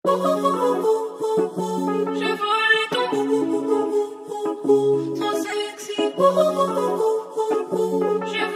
J'ai volé ton trop sexy. J'ai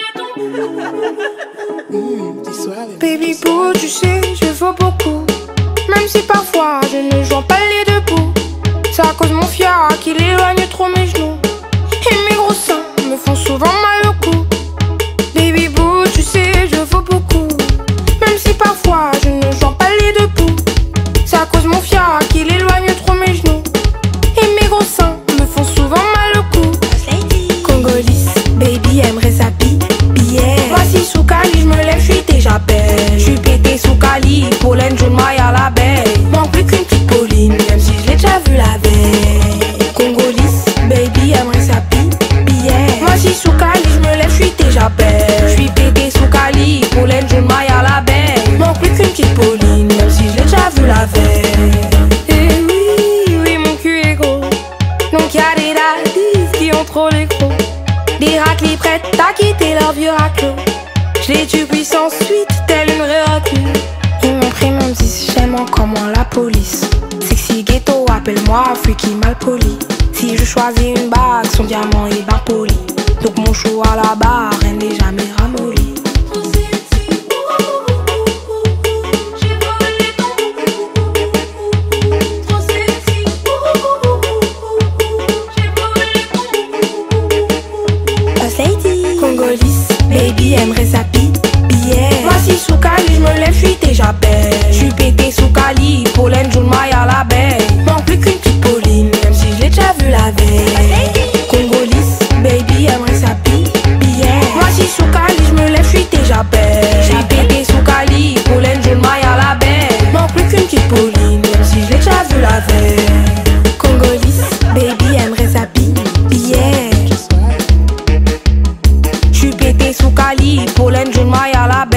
volé ton Baby boo, tu sais, je vaux beaucoup. Même si parfois je ne joue pas les deux bouts. C'est à cause de mon fiac qu'il éloigne trop mes genoux. Et mes gros seins me font souvent mal au cou. Baby boo, tu sais, je vaux beaucoup. Même si parfois je ne joue pas les deux bouts. C'est à cause de mon fiac qu'il éloigne trop mes genoux. Et mes gros seins me font souvent mal au cou. Congolise, baby aimerait sa billet. Voici sous Cali, je me lève, je suis déjà belle. Je suis pété sous Cali, pollen, jaune, maille à la baie. Manque plus qu'une petite Pauline, même si je l'ai déjà vu la veille. Congolise, baby aimerait sa billet. Voici sous Cali, je me lève, je suis déjà belle. Je suis pété sous Cali, pollen, jaune, maille à la baie. Manque plus qu'une petite Pauline, même si je l'ai déjà vu la veille. Et oui, oui, mon cul est gros. Donc y'a des daddies qui ont trop les gros. Des raclis prêtes à quitter leur vieux raclo. Je les tue puissance suite, telle une vraie recluse. Ils m'ont pris mon 10, j'aime encore moins la police. Sexy ghetto, appelle-moi freaky mal poli. Si je choisis une bague, son diamant est bien poli. Donc mon chou à la barre, rien n'est jamais ramolli. trop sexy. J'ai volé ton trop sexy. J'ai volé ton Congolise, baby aimerait sa billet. Voici sous Cali, je me lève, je suis déjà belle. Je suis pété sous Cali, pollen, jaune, maille à la baie. Manque plus qu'une petite Pauline, même si je l'ai déjà vu la veille. Congolise, baby aimerait sa billet. Voici sous Cali, je me lève, je suis déjà belle. Je suis pété sous Cali, pollen, jaune, maille à la baie. Manque plus qu'une petite Pauline, même si je l'ai déjà vu la veille. Congolise, baby aimerait sa billet. J'suis pété sous Cali, pollen, jaune, maille à la baie.